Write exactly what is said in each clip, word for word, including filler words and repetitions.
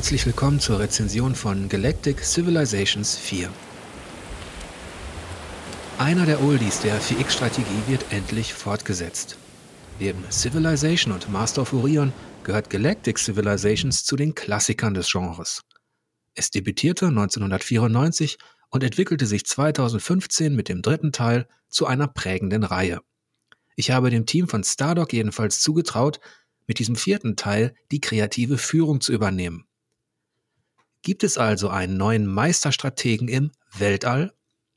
Herzlich willkommen zur Rezension von Galactic Civilizations vier. Einer der Oldies der vier X-Strategie wird endlich fortgesetzt. Neben Civilization und Master of Orion gehört Galactic Civilizations zu den Klassikern des Genres. Es debütierte neunzehnhundertvierundneunzig und entwickelte sich zweitausendfünfzehn mit dem dritten Teil zu einer prägenden Reihe. Ich habe dem Team von Stardock jedenfalls zugetraut, mit diesem vierten Teil die kreative Führung zu übernehmen. Gibt es also einen neuen Meisterstrategen im Weltall?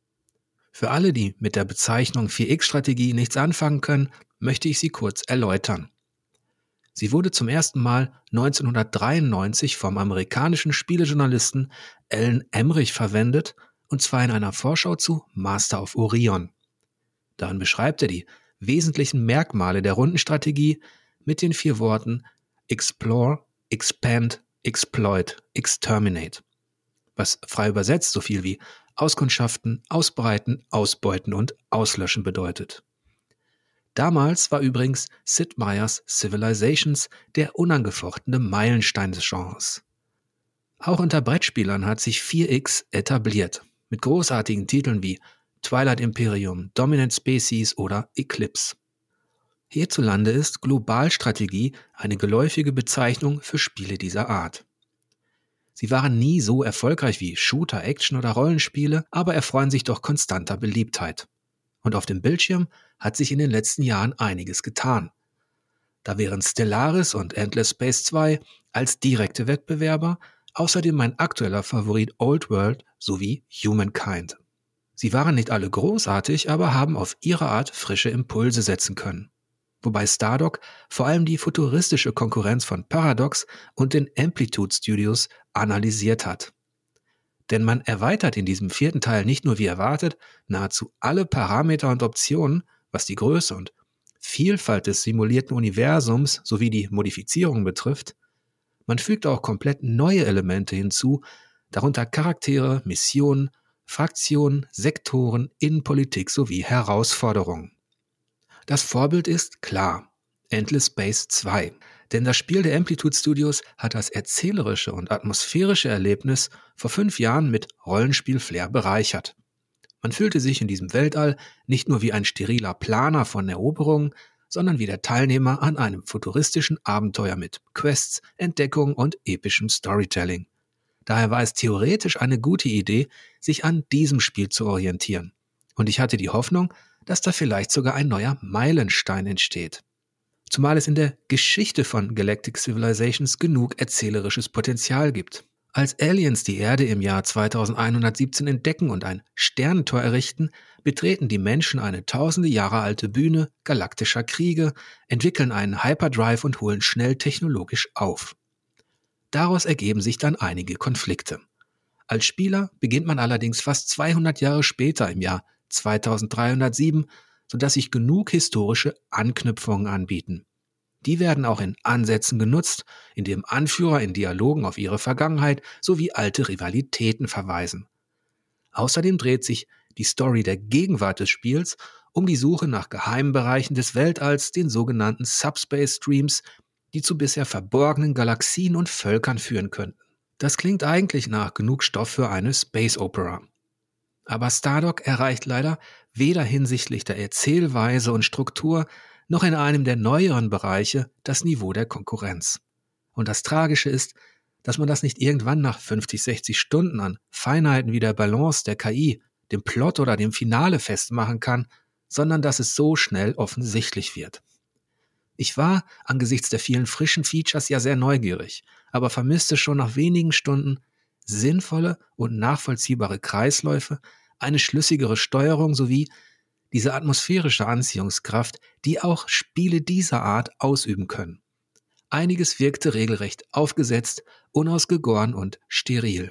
Für alle, die mit der Bezeichnung vier X-Strategie nichts anfangen können, möchte ich sie kurz erläutern. Sie wurde zum ersten Mal neunzehnhundertdreiundneunzig vom amerikanischen Spielejournalisten Alan Emrich verwendet, und zwar in einer Vorschau zu Master of Orion. Darin beschreibt er die wesentlichen Merkmale der Rundenstrategie mit den vier Worten Explore, Expand, Exploit, Exterminate, was frei übersetzt so viel wie auskundschaften, ausbreiten, ausbeuten und auslöschen bedeutet. Damals war übrigens Sid Meier's Civilizations der unangefochtene Meilenstein des Genres. Auch unter Brettspielern hat sich vier X etabliert, mit großartigen Titeln wie Twilight Imperium, Dominant Species oder Eclipse. Hierzulande ist Globalstrategie eine geläufige Bezeichnung für Spiele dieser Art. Sie waren nie so erfolgreich wie Shooter, Action oder Rollenspiele, aber erfreuen sich doch konstanter Beliebtheit. Und auf dem Bildschirm hat sich in den letzten Jahren einiges getan. Da wären Stellaris und Endless Space zwei als direkte Wettbewerber, außerdem mein aktueller Favorit Old World sowie Humankind. Sie waren nicht alle großartig, aber haben auf ihre Art frische Impulse setzen können. Wobei Stardock vor allem die futuristische Konkurrenz von Paradox und den Amplitude Studios analysiert hat. Denn man erweitert in diesem vierten Teil nicht nur wie erwartet nahezu alle Parameter und Optionen, was die Größe und Vielfalt des simulierten Universums sowie die Modifizierung betrifft, man fügt auch komplett neue Elemente hinzu, darunter Charaktere, Missionen, Fraktionen, Sektoren, Innenpolitik sowie Herausforderungen. Das Vorbild ist klar, Endless Space zwei, denn das Spiel der Amplitude Studios hat das erzählerische und atmosphärische Erlebnis vor fünf Jahren mit Rollenspiel-Flair bereichert. Man fühlte sich in diesem Weltall nicht nur wie ein steriler Planer von Eroberungen, sondern wie der Teilnehmer an einem futuristischen Abenteuer mit Quests, Entdeckungen und epischem Storytelling. Daher war es theoretisch eine gute Idee, sich an diesem Spiel zu orientieren. Und ich hatte die Hoffnung, dass da vielleicht sogar ein neuer Meilenstein entsteht. Zumal es in der Geschichte von Galactic Civilizations genug erzählerisches Potenzial gibt. Als Aliens die Erde im Jahr zweitausendeinhundertsiebzehn entdecken und ein Sternentor errichten, betreten die Menschen eine tausende Jahre alte Bühne galaktischer Kriege, entwickeln einen Hyperdrive und holen schnell technologisch auf. Daraus ergeben sich dann einige Konflikte. Als Spieler beginnt man allerdings fast zweihundert Jahre später im Jahr zweitausenddreihundertsieben, sodass sich genug historische Anknüpfungen anbieten. Die werden auch in Ansätzen genutzt, indem Anführer in Dialogen auf ihre Vergangenheit sowie alte Rivalitäten verweisen. Außerdem dreht sich die Story der Gegenwart des Spiels um die Suche nach geheimen Bereichen des Weltalls, den sogenannten Subspace Streams, die zu bisher verborgenen Galaxien und Völkern führen könnten. Das klingt eigentlich nach genug Stoff für eine Space Opera. Aber Stardock erreicht leider weder hinsichtlich der Erzählweise und Struktur noch in einem der neueren Bereiche das Niveau der Konkurrenz. Und das Tragische ist, dass man das nicht irgendwann nach fünfzig, sechzig Stunden an Feinheiten wie der Balance der K I, dem Plot oder dem Finale festmachen kann, sondern dass es so schnell offensichtlich wird. Ich war angesichts der vielen frischen Features ja sehr neugierig, aber vermisste schon nach wenigen Stunden sinnvolle und nachvollziehbare Kreisläufe, eine schlüssigere Steuerung sowie diese atmosphärische Anziehungskraft, die auch Spiele dieser Art ausüben können. Einiges wirkte regelrecht aufgesetzt, unausgegoren und steril.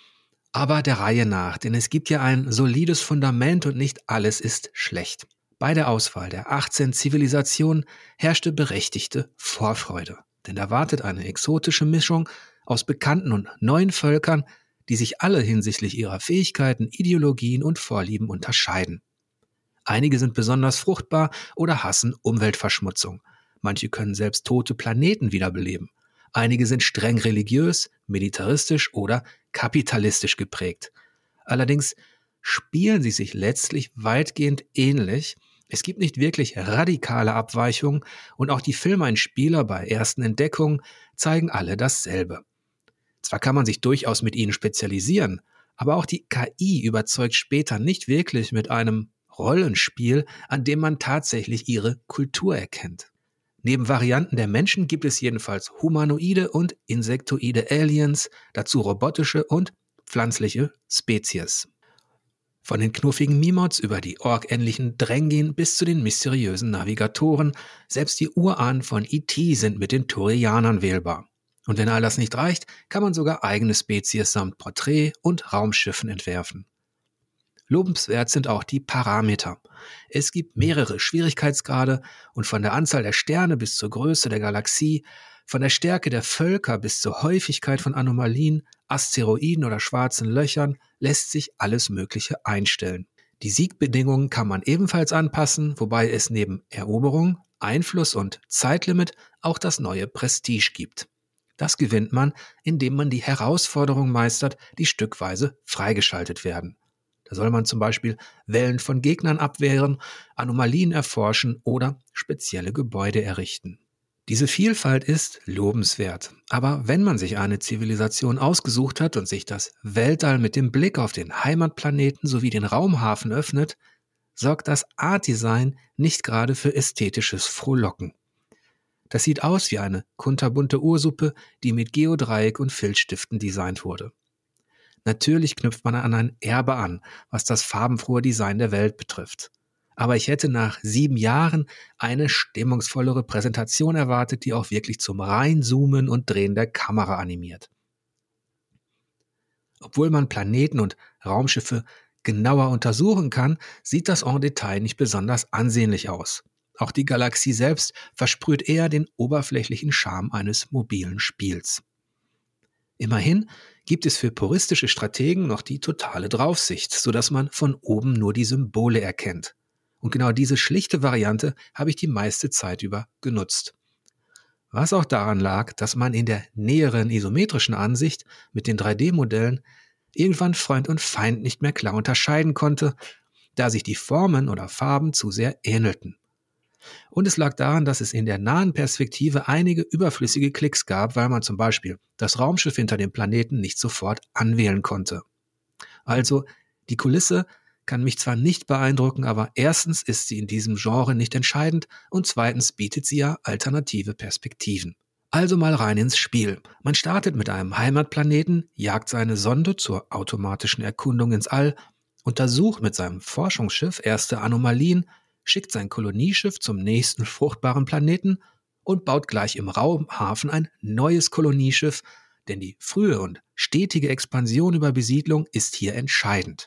Aber der Reihe nach, denn es gibt ja ein solides Fundament und nicht alles ist schlecht. Bei der Auswahl der achtzehn Zivilisationen herrschte berechtigte Vorfreude, denn da wartet eine exotische Mischung aus bekannten und neuen Völkern, die sich alle hinsichtlich ihrer Fähigkeiten, Ideologien und Vorlieben unterscheiden. Einige sind besonders fruchtbar oder hassen Umweltverschmutzung. Manche können selbst tote Planeten wiederbeleben. Einige sind streng religiös, militaristisch oder kapitalistisch geprägt. Allerdings spielen sie sich letztlich weitgehend ähnlich. Es gibt nicht wirklich radikale Abweichungen und auch die Filmeinspieler bei ersten Entdeckungen zeigen alle dasselbe. Zwar kann man sich durchaus mit ihnen spezialisieren, aber auch die K I überzeugt später nicht wirklich mit einem Rollenspiel, an dem man tatsächlich ihre Kultur erkennt. Neben Varianten der Menschen gibt es jedenfalls humanoide und insektoide Aliens, dazu robotische und pflanzliche Spezies. Von den knuffigen Mimots über die orkähnlichen Drengin bis zu den mysteriösen Navigatoren, selbst die Urahnen von E T sind mit den Turianern wählbar. Und wenn all das nicht reicht, kann man sogar eigene Spezies samt Porträt und Raumschiffen entwerfen. Lobenswert sind auch die Parameter. Es gibt mehrere Schwierigkeitsgrade und von der Anzahl der Sterne bis zur Größe der Galaxie, von der Stärke der Völker bis zur Häufigkeit von Anomalien, Asteroiden oder schwarzen Löchern lässt sich alles Mögliche einstellen. Die Siegbedingungen kann man ebenfalls anpassen, wobei es neben Eroberung, Einfluss und Zeitlimit auch das neue Prestige gibt. Das gewinnt man, indem man die Herausforderungen meistert, die stückweise freigeschaltet werden. Da soll man zum Beispiel Wellen von Gegnern abwehren, Anomalien erforschen oder spezielle Gebäude errichten. Diese Vielfalt ist lobenswert, aber wenn man sich eine Zivilisation ausgesucht hat und sich das Weltall mit dem Blick auf den Heimatplaneten sowie den Raumhafen öffnet, sorgt das Art-Design nicht gerade für ästhetisches Frohlocken. Das sieht aus wie eine kunterbunte Ursuppe, die mit Geodreieck und Filzstiften designt wurde. Natürlich knüpft man an ein Erbe an, was das farbenfrohe Design der Welt betrifft. Aber ich hätte nach sieben Jahren eine stimmungsvollere Präsentation erwartet, die auch wirklich zum Reinzoomen und Drehen der Kamera animiert. Obwohl man Planeten und Raumschiffe genauer untersuchen kann, sieht das en Detail nicht besonders ansehnlich aus. Auch die Galaxie selbst versprüht eher den oberflächlichen Charme eines mobilen Spiels. Immerhin gibt es für puristische Strategen noch die totale Draufsicht, sodass man von oben nur die Symbole erkennt. Und genau diese schlichte Variante habe ich die meiste Zeit über genutzt. Was auch daran lag, dass man in der näheren isometrischen Ansicht mit den drei D Modellen irgendwann Freund und Feind nicht mehr klar unterscheiden konnte, da sich die Formen oder Farben zu sehr ähnelten. Und es lag daran, dass es in der nahen Perspektive einige überflüssige Klicks gab, weil man zum Beispiel das Raumschiff hinter dem Planeten nicht sofort anwählen konnte. Also, die Kulisse kann mich zwar nicht beeindrucken, aber erstens ist sie in diesem Genre nicht entscheidend und zweitens bietet sie ja alternative Perspektiven. Also mal rein ins Spiel. Man startet mit einem Heimatplaneten, jagt seine Sonde zur automatischen Erkundung ins All, untersucht mit seinem Forschungsschiff erste Anomalien, schickt sein Kolonieschiff zum nächsten fruchtbaren Planeten und baut gleich im Raumhafen ein neues Kolonieschiff, denn die frühe und stetige Expansion über Besiedlung ist hier entscheidend.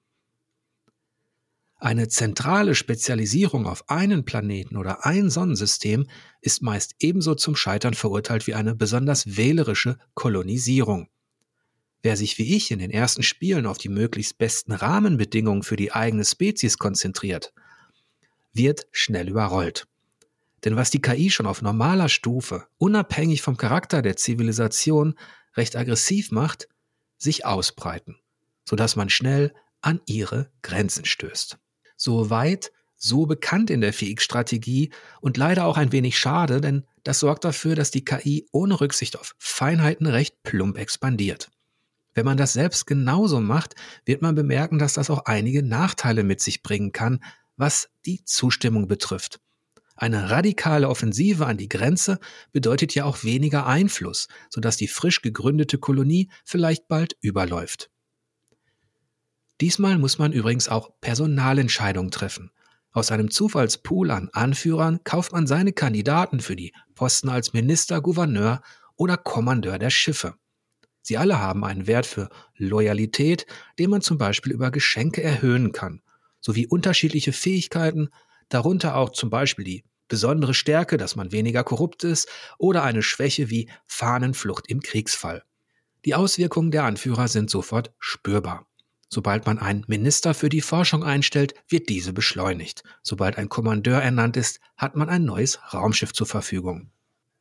Eine zentrale Spezialisierung auf einen Planeten oder ein Sonnensystem ist meist ebenso zum Scheitern verurteilt wie eine besonders wählerische Kolonisierung. Wer sich wie ich in den ersten Spielen auf die möglichst besten Rahmenbedingungen für die eigene Spezies konzentriert, wird schnell überrollt. Denn was die K I schon auf normaler Stufe, unabhängig vom Charakter der Zivilisation, recht aggressiv macht, sich ausbreiten, sodass man schnell an ihre Grenzen stößt. So weit, so bekannt in der vier X-Strategie und leider auch ein wenig schade, denn das sorgt dafür, dass die K I ohne Rücksicht auf Feinheiten recht plump expandiert. Wenn man das selbst genauso macht, wird man bemerken, dass das auch einige Nachteile mit sich bringen kann, was die Zustimmung betrifft. Eine radikale Offensive an die Grenze bedeutet ja auch weniger Einfluss, sodass die frisch gegründete Kolonie vielleicht bald überläuft. Diesmal muss man übrigens auch Personalentscheidungen treffen. Aus einem Zufallspool an Anführern kauft man seine Kandidaten für die Posten als Minister, Gouverneur oder Kommandeur der Schiffe. Sie alle haben einen Wert für Loyalität, den man zum Beispiel über Geschenke erhöhen kann, sowie unterschiedliche Fähigkeiten, darunter auch zum Beispiel die besondere Stärke, dass man weniger korrupt ist, oder eine Schwäche wie Fahnenflucht im Kriegsfall. Die Auswirkungen der Anführer sind sofort spürbar. Sobald man einen Minister für die Forschung einstellt, wird diese beschleunigt. Sobald ein Kommandeur ernannt ist, hat man ein neues Raumschiff zur Verfügung.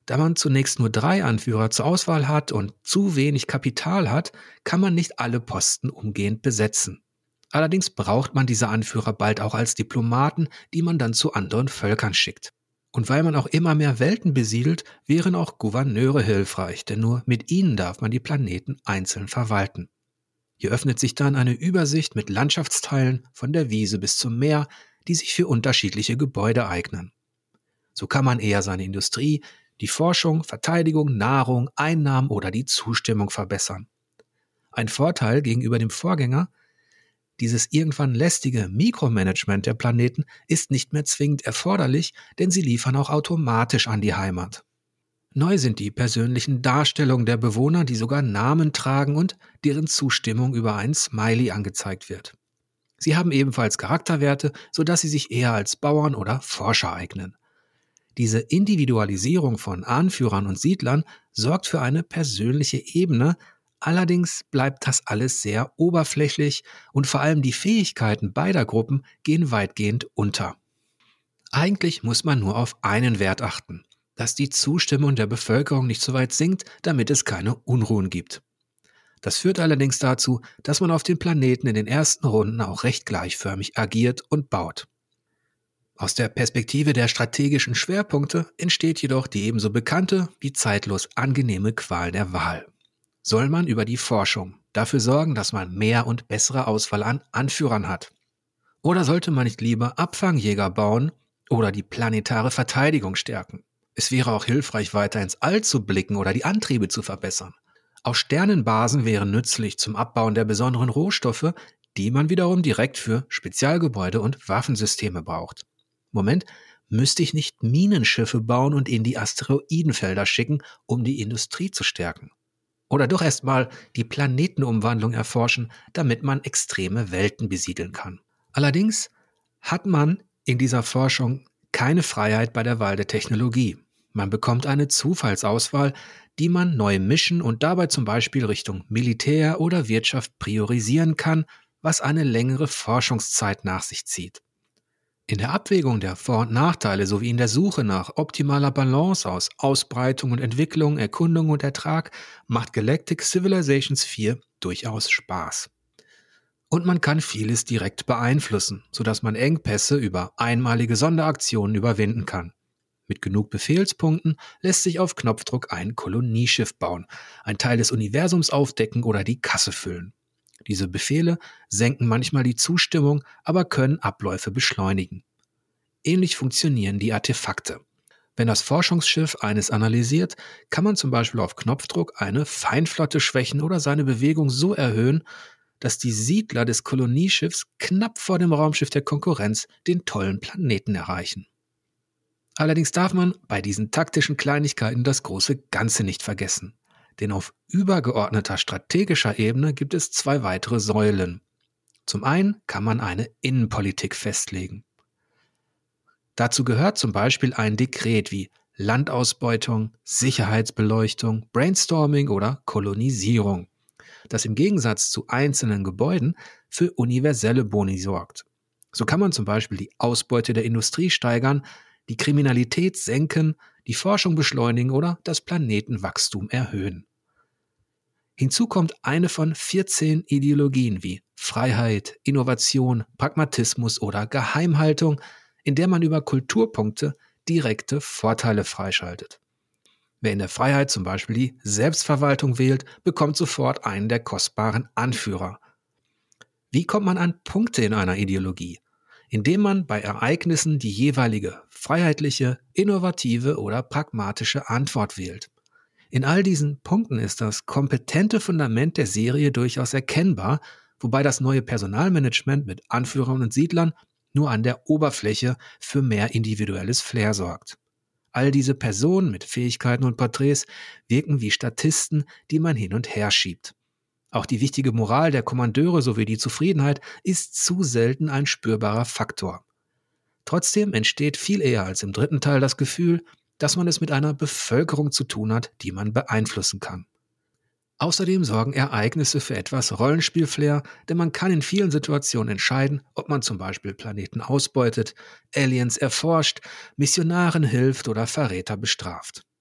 Da man zunächst nur drei Anführer zur Auswahl hat und zu wenig Kapital hat, kann man nicht alle Posten umgehend besetzen. Allerdings braucht man diese Anführer bald auch als Diplomaten, die man dann zu anderen Völkern schickt. Und weil man auch immer mehr Welten besiedelt, wären auch Gouverneure hilfreich, denn nur mit ihnen darf man die Planeten einzeln verwalten. Hier öffnet sich dann eine Übersicht mit Landschaftsteilen von der Wiese bis zum Meer, die sich für unterschiedliche Gebäude eignen. So kann man eher seine Industrie, die Forschung, Verteidigung, Nahrung, Einnahmen oder die Zustimmung verbessern. Ein Vorteil gegenüber dem Vorgänger: Dieses irgendwann lästige Mikromanagement der Planeten ist nicht mehr zwingend erforderlich, denn sie liefern auch automatisch an die Heimat. Neu sind die persönlichen Darstellungen der Bewohner, die sogar Namen tragen und deren Zustimmung über ein Smiley angezeigt wird. Sie haben ebenfalls Charakterwerte, sodass sie sich eher als Bauern oder Forscher eignen. Diese Individualisierung von Anführern und Siedlern sorgt für eine persönliche Ebene, allerdings bleibt das alles sehr oberflächlich und vor allem die Fähigkeiten beider Gruppen gehen weitgehend unter. Eigentlich muss man nur auf einen Wert achten: dass die Zustimmung der Bevölkerung nicht so weit sinkt, damit es keine Unruhen gibt. Das führt allerdings dazu, dass man auf den Planeten in den ersten Runden auch recht gleichförmig agiert und baut. Aus der Perspektive der strategischen Schwerpunkte entsteht jedoch die ebenso bekannte wie zeitlos angenehme Qual der Wahl. Soll man über die Forschung dafür sorgen, dass man mehr und bessere Auswahl an Anführern hat? Oder sollte man nicht lieber Abfangjäger bauen oder die planetare Verteidigung stärken? Es wäre auch hilfreich, weiter ins All zu blicken oder die Antriebe zu verbessern. Auch Sternenbasen wären nützlich zum Abbauen der besonderen Rohstoffe, die man wiederum direkt für Spezialgebäude und Waffensysteme braucht. Moment, müsste ich nicht Minenschiffe bauen und in die Asteroidenfelder schicken, um die Industrie zu stärken? Oder doch erstmal die Planetenumwandlung erforschen, damit man extreme Welten besiedeln kann? Allerdings hat man in dieser Forschung keine Freiheit bei der Wahl der Technologie. Man bekommt eine Zufallsauswahl, die man neu mischen und dabei zum Beispiel Richtung Militär oder Wirtschaft priorisieren kann, was eine längere Forschungszeit nach sich zieht. In der Abwägung der Vor- und Nachteile sowie in der Suche nach optimaler Balance aus Ausbreitung und Entwicklung, Erkundung und Ertrag macht Galactic Civilizations vier durchaus Spaß. Und man kann vieles direkt beeinflussen, sodass man Engpässe über einmalige Sonderaktionen überwinden kann. Mit genug Befehlspunkten lässt sich auf Knopfdruck ein Kolonieschiff bauen, ein Teil des Universums aufdecken oder die Kasse füllen. Diese Befehle senken manchmal die Zustimmung, aber können Abläufe beschleunigen. Ähnlich funktionieren die Artefakte. Wenn das Forschungsschiff eines analysiert, kann man zum Beispiel auf Knopfdruck eine Feindflotte schwächen oder seine Bewegung so erhöhen, dass die Siedler des Kolonieschiffs knapp vor dem Raumschiff der Konkurrenz den tollen Planeten erreichen. Allerdings darf man bei diesen taktischen Kleinigkeiten das große Ganze nicht vergessen. Denn auf übergeordneter strategischer Ebene gibt es zwei weitere Säulen. Zum einen kann man eine Innenpolitik festlegen. Dazu gehört zum Beispiel ein Dekret wie Landausbeutung, Sicherheitsbeleuchtung, Brainstorming oder Kolonisierung, das im Gegensatz zu einzelnen Gebäuden für universelle Boni sorgt. So kann man zum Beispiel die Ausbeute der Industrie steigern, die Kriminalität senken, die Forschung beschleunigen oder das Planetenwachstum erhöhen. Hinzu kommt eine von vierzehn Ideologien wie Freiheit, Innovation, Pragmatismus oder Geheimhaltung, in der man über Kulturpunkte direkte Vorteile freischaltet. Wer in der Freiheit zum Beispiel die Selbstverwaltung wählt, bekommt sofort einen der kostbaren Anführer. Wie kommt man an Punkte in einer Ideologie? Indem man bei Ereignissen die jeweilige freiheitliche, innovative oder pragmatische Antwort wählt. In all diesen Punkten ist das kompetente Fundament der Serie durchaus erkennbar, wobei das neue Personalmanagement mit Anführern und Siedlern nur an der Oberfläche für mehr individuelles Flair sorgt. All diese Personen mit Fähigkeiten und Porträts wirken wie Statisten, die man hin und her schiebt. Auch die wichtige Moral der Kommandeure sowie die Zufriedenheit ist zu selten ein spürbarer Faktor. Trotzdem entsteht viel eher als im dritten Teil das Gefühl, dass man es mit einer Bevölkerung zu tun hat, die man beeinflussen kann. Außerdem sorgen Ereignisse für etwas Rollenspielflair, denn man kann in vielen Situationen entscheiden, ob man zum Beispiel Planeten ausbeutet, Aliens erforscht, Missionaren hilft oder Verräter bestraft.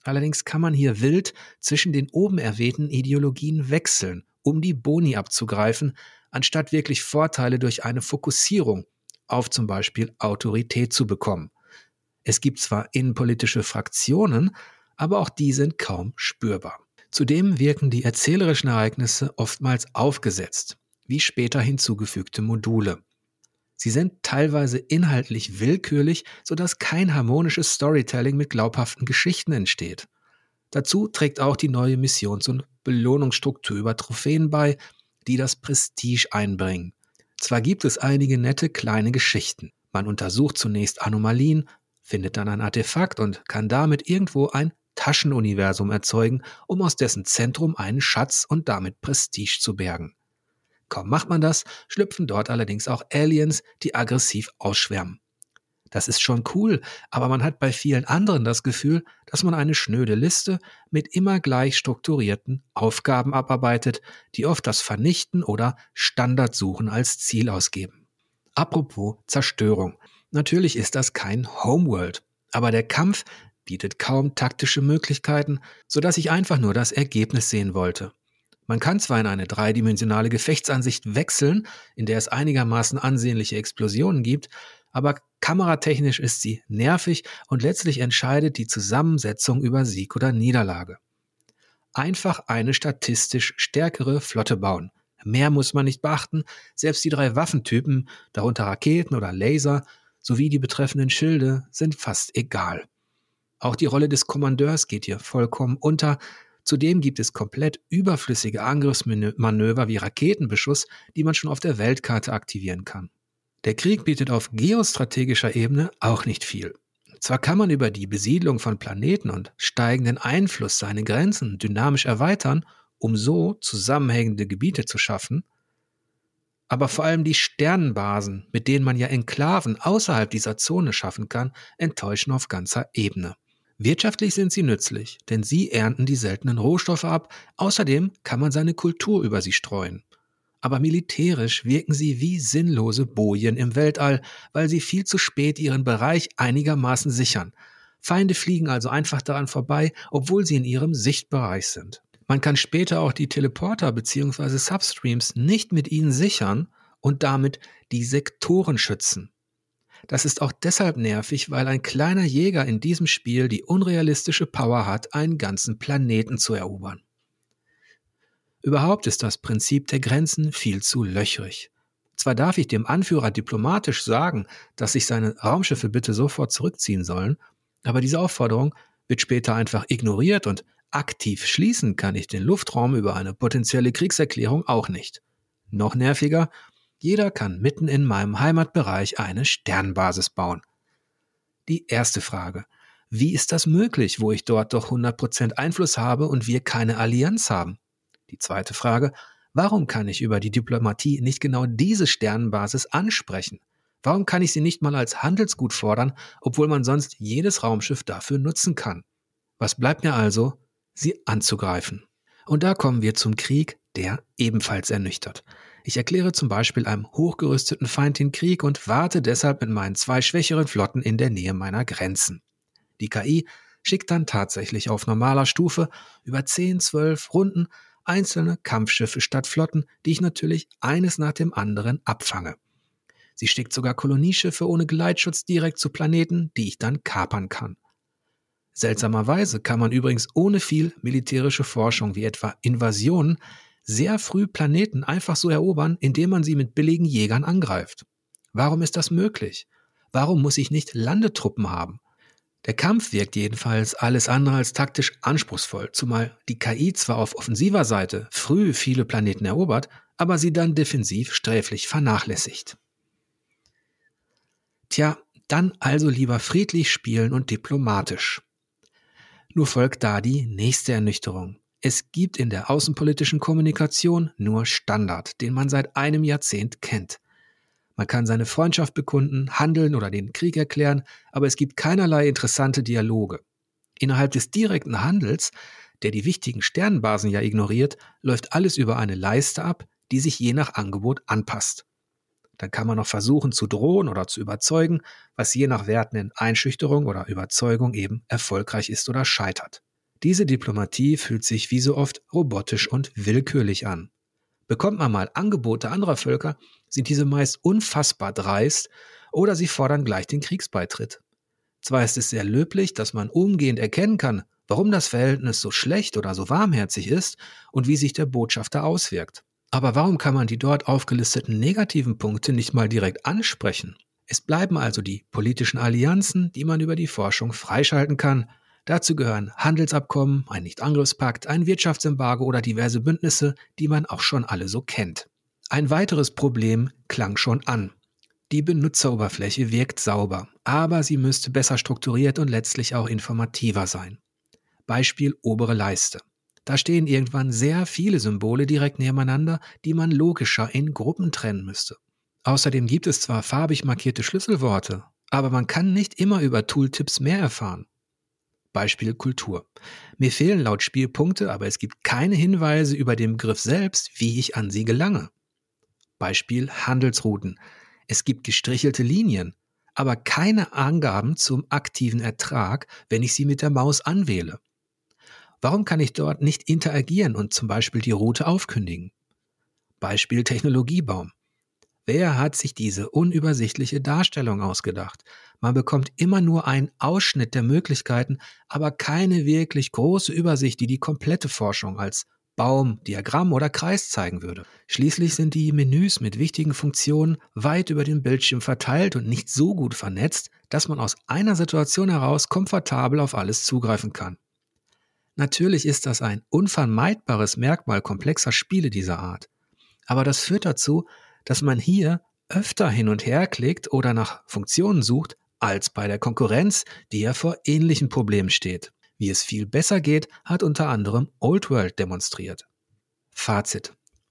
Allerdings kann man hier wild zwischen den oben erwähnten Ideologien wechseln, um die Boni abzugreifen, anstatt wirklich Vorteile durch eine Fokussierung auf zum Beispiel Autorität zu bekommen. Es gibt zwar innenpolitische Fraktionen, aber auch die sind kaum spürbar. Zudem wirken die erzählerischen Ereignisse oftmals aufgesetzt, wie später hinzugefügte Module. Sie sind teilweise inhaltlich willkürlich, sodass kein harmonisches Storytelling mit glaubhaften Geschichten entsteht. Dazu trägt auch die neue Missions- und Belohnungsstruktur über Trophäen bei, die das Prestige einbringen. Zwar gibt es einige nette kleine Geschichten. Man untersucht zunächst Anomalien, findet dann ein Artefakt und kann damit irgendwo ein Taschenuniversum erzeugen, um aus dessen Zentrum einen Schatz und damit Prestige zu bergen. Kaum macht man das, schlüpfen dort allerdings auch Aliens, die aggressiv ausschwärmen. Das ist schon cool, aber man hat bei vielen anderen das Gefühl, dass man eine schnöde Liste mit immer gleich strukturierten Aufgaben abarbeitet, die oft das Vernichten oder Standardsuchen als Ziel ausgeben. Apropos Zerstörung. Natürlich ist das kein Homeworld, aber der Kampf bietet kaum taktische Möglichkeiten, sodass ich einfach nur das Ergebnis sehen wollte. Man kann zwar in eine dreidimensionale Gefechtsansicht wechseln, in der es einigermaßen ansehnliche Explosionen gibt, aber kameratechnisch ist sie nervig und letztlich entscheidet die Zusammensetzung über Sieg oder Niederlage. Einfach eine statistisch stärkere Flotte bauen. Mehr muss man nicht beachten, selbst die drei Waffentypen, darunter Raketen oder Laser, sowie die betreffenden Schilde sind fast egal. Auch die Rolle des Kommandeurs geht hier vollkommen unter. Zudem gibt es komplett überflüssige Angriffsmanöver wie Raketenbeschuss, die man schon auf der Weltkarte aktivieren kann. Der Krieg bietet auf geostrategischer Ebene auch nicht viel. Zwar kann man über die Besiedlung von Planeten und steigenden Einfluss seine Grenzen dynamisch erweitern, um so zusammenhängende Gebiete zu schaffen, aber vor allem die Sternenbasen, mit denen man ja Enklaven außerhalb dieser Zone schaffen kann, enttäuschen auf ganzer Ebene. Wirtschaftlich sind sie nützlich, denn sie ernten die seltenen Rohstoffe ab, außerdem kann man seine Kultur über sie streuen. Aber militärisch wirken sie wie sinnlose Bojen im Weltall, weil sie viel zu spät ihren Bereich einigermaßen sichern. Feinde fliegen also einfach daran vorbei, obwohl sie in ihrem Sichtbereich sind. Man kann später auch die Teleporter bzw. Substreams nicht mit ihnen sichern und damit die Sektoren schützen. Das ist auch deshalb nervig, weil ein kleiner Jäger in diesem Spiel die unrealistische Power hat, einen ganzen Planeten zu erobern. Überhaupt ist das Prinzip der Grenzen viel zu löchrig. Zwar darf ich dem Anführer diplomatisch sagen, dass sich seine Raumschiffe bitte sofort zurückziehen sollen, aber diese Aufforderung wird später einfach ignoriert und aktiv schließen kann ich den Luftraum über eine potenzielle Kriegserklärung auch nicht. Noch nerviger: Jeder kann mitten in meinem Heimatbereich eine Sternbasis bauen. Die erste Frage: Wie ist das möglich, wo ich dort doch hundert Prozent Einfluss habe und wir keine Allianz haben? Die zweite Frage: Warum kann ich über die Diplomatie nicht genau diese Sternenbasis ansprechen? Warum kann ich sie nicht mal als Handelsgut fordern, obwohl man sonst jedes Raumschiff dafür nutzen kann? Was bleibt mir also? Sie anzugreifen. Und da kommen wir zum Krieg, der ebenfalls ernüchtert. Ich erkläre zum Beispiel einem hochgerüsteten Feind den Krieg und warte deshalb mit meinen zwei schwächeren Flotten in der Nähe meiner Grenzen. Die K I schickt dann tatsächlich auf normaler Stufe über zehn, zwölf Runden einzelne Kampfschiffe statt Flotten, die ich natürlich eines nach dem anderen abfange. Sie schickt sogar Kolonieschiffe ohne Geleitschutz direkt zu Planeten, die ich dann kapern kann. Seltsamerweise kann man übrigens ohne viel militärische Forschung wie etwa Invasionen sehr früh Planeten einfach so erobern, indem man sie mit billigen Jägern angreift. Warum ist das möglich? Warum muss ich nicht Landetruppen haben? Der Kampf wirkt jedenfalls alles andere als taktisch anspruchsvoll, zumal die K I zwar auf offensiver Seite früh viele Planeten erobert, aber sie dann defensiv sträflich vernachlässigt. Tja, dann also lieber friedlich spielen und diplomatisch. Nur folgt da die nächste Ernüchterung. Es gibt in der außenpolitischen Kommunikation nur Standard, den man seit einem Jahrzehnt kennt. Man kann seine Freundschaft bekunden, handeln oder den Krieg erklären, aber es gibt keinerlei interessante Dialoge. Innerhalb des direkten Handels, der die wichtigen Sternenbasen ja ignoriert, läuft alles über eine Leiste ab, die sich je nach Angebot anpasst. Dann kann man noch versuchen zu drohen oder zu überzeugen, was je nach Werten in Einschüchterung oder Überzeugung eben erfolgreich ist oder scheitert. Diese Diplomatie fühlt sich wie so oft robotisch und willkürlich an. Bekommt man mal Angebote anderer Völker, sind diese meist unfassbar dreist oder sie fordern gleich den Kriegsbeitritt. Zwar ist es sehr löblich, dass man umgehend erkennen kann, warum das Verhältnis so schlecht oder so warmherzig ist und wie sich der Botschafter auswirkt. Aber warum kann man die dort aufgelisteten negativen Punkte nicht mal direkt ansprechen? Es bleiben also die politischen Allianzen, die man über die Forschung freischalten kann. Dazu gehören Handelsabkommen, ein Nichtangriffspakt, ein Wirtschaftsembargo oder diverse Bündnisse, die man auch schon alle so kennt. Ein weiteres Problem klang schon an. Die Benutzeroberfläche wirkt sauber, aber sie müsste besser strukturiert und letztlich auch informativer sein. Beispiel obere Leiste. Da stehen irgendwann sehr viele Symbole direkt nebeneinander, die man logischer in Gruppen trennen müsste. Außerdem gibt es zwar farbig markierte Schlüsselworte, aber man kann nicht immer über Tooltips mehr erfahren. Beispiel Kultur. Mir fehlen laut Spiel Punkte, aber es gibt keine Hinweise über den Begriff selbst, wie ich an sie gelange. Beispiel Handelsrouten. Es gibt gestrichelte Linien, aber keine Angaben zum aktiven Ertrag, wenn ich sie mit der Maus anwähle. Warum kann ich dort nicht interagieren und zum Beispiel die Route aufkündigen? Beispiel Technologiebaum. Wer hat sich diese unübersichtliche Darstellung ausgedacht? Man bekommt immer nur einen Ausschnitt der Möglichkeiten, aber keine wirklich große Übersicht, die die komplette Forschung als Baum, Diagramm oder Kreis zeigen würde. Schließlich sind die Menüs mit wichtigen Funktionen weit über den Bildschirm verteilt und nicht so gut vernetzt, dass man aus einer Situation heraus komfortabel auf alles zugreifen kann. Natürlich ist das ein unvermeidbares Merkmal komplexer Spiele dieser Art. Aber das führt dazu, dass man hier öfter hin und her klickt oder nach Funktionen sucht, als bei der Konkurrenz, die ja vor ähnlichen Problemen steht. Wie es viel besser geht, hat unter anderem Old World demonstriert. Fazit.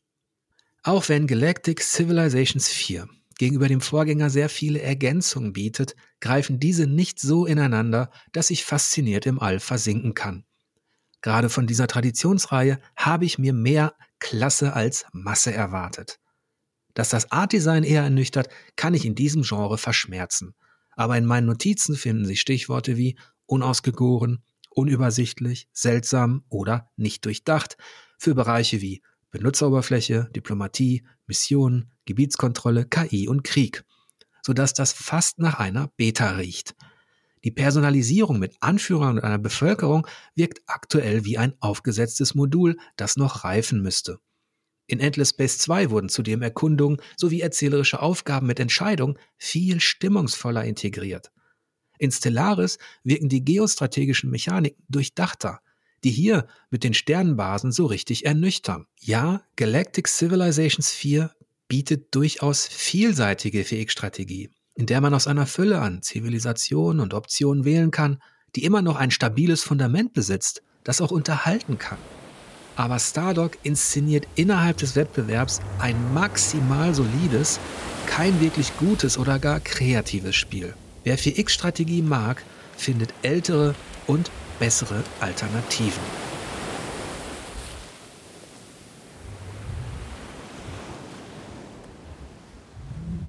Auch wenn Galactic Civilizations vier gegenüber dem Vorgänger sehr viele Ergänzungen bietet, greifen diese nicht so ineinander, dass ich fasziniert im All versinken kann. Gerade von dieser Traditionsreihe habe ich mir mehr Klasse als Masse erwartet. Dass das Artdesign eher ernüchtert, kann ich in diesem Genre verschmerzen. Aber in meinen Notizen finden sich Stichworte wie unausgegoren, unübersichtlich, seltsam oder nicht durchdacht für Bereiche wie Benutzeroberfläche, Diplomatie, Missionen, Gebietskontrolle, K I und Krieg, sodass das fast nach einer Beta riecht. Die Personalisierung mit Anführern und einer Bevölkerung wirkt aktuell wie ein aufgesetztes Modul, das noch reifen müsste. In Endless Space zwei wurden zudem Erkundungen sowie erzählerische Aufgaben mit Entscheidungen viel stimmungsvoller integriert. In Stellaris wirken die geostrategischen Mechaniken durchdachter, die hier mit den Sternenbasen so richtig ernüchtern. Ja, Galactic Civilizations vier bietet durchaus vielseitige V X-Strategie, in der man aus einer Fülle an Zivilisationen und Optionen wählen kann, die immer noch ein stabiles Fundament besitzt, das auch unterhalten kann. Aber Stardock inszeniert innerhalb des Wettbewerbs ein maximal solides, kein wirklich gutes oder gar kreatives Spiel. Wer V X-Strategie mag, findet ältere und bessere Alternativen.